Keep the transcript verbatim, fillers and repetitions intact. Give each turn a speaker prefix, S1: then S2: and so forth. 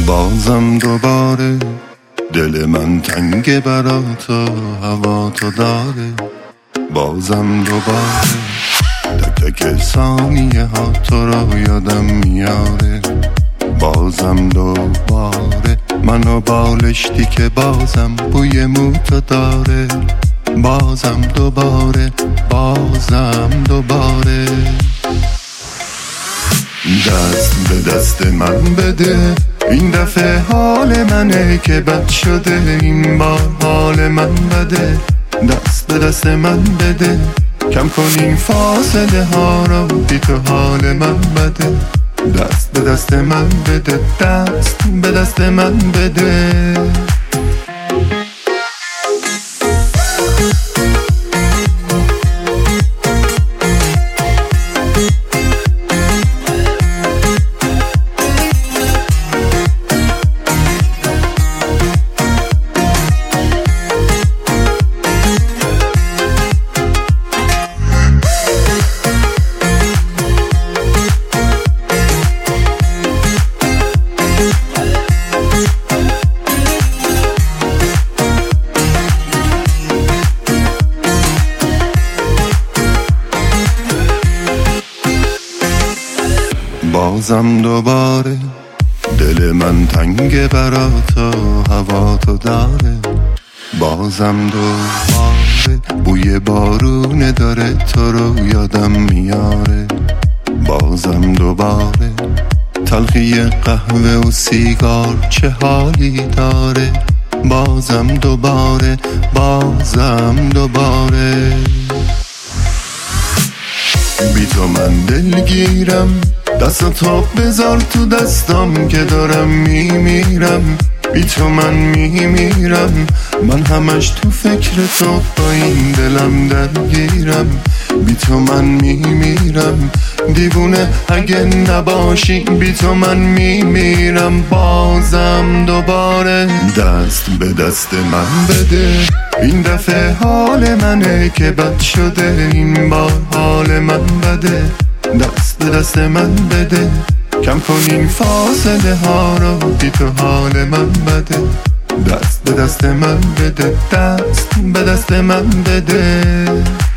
S1: بازم دوباره دل من تنگ برات و هوا تو داره. بازم دوباره تک تک ثانیه ها تو رو یادم میاره. بازم دوباره منو بالشتی که بازم بوی موتو داره. بازم دوباره بازم دوباره دست به دست من بده. این دفعه حال منه که بد شده، این بار حال من بده. دست به دست من بده، کم کن این فاصله ها رو، بی تو حال من بده. دست به دست من بده، دست به دست من بده. بازم دوباره دل من تنگ برات و هوا تو داره. بازم دوباره بوی بارونه داره، تو رو یادم میاره. بازم دوباره تلخی قهوه و سیگار چه حالی داره. بازم دوباره بازم دوباره بی تو من دلگیرم، دست تو بذار تو دستم که دارم میمیرم. بی تو من میمیرم، من همش تو فکر تو با این دلم درگیرم. بی تو من میمیرم، دیوونه اگه نباشی. بی تو من میمیرم. بازم دوباره دست به دست من بده. این دفعه حال منه که بد شده، این بار حال من بده. دست به دست من بده، کم کن این فاصله ها رو، بی تو حال من بده. دست به دست من بده، دست به دست من بده.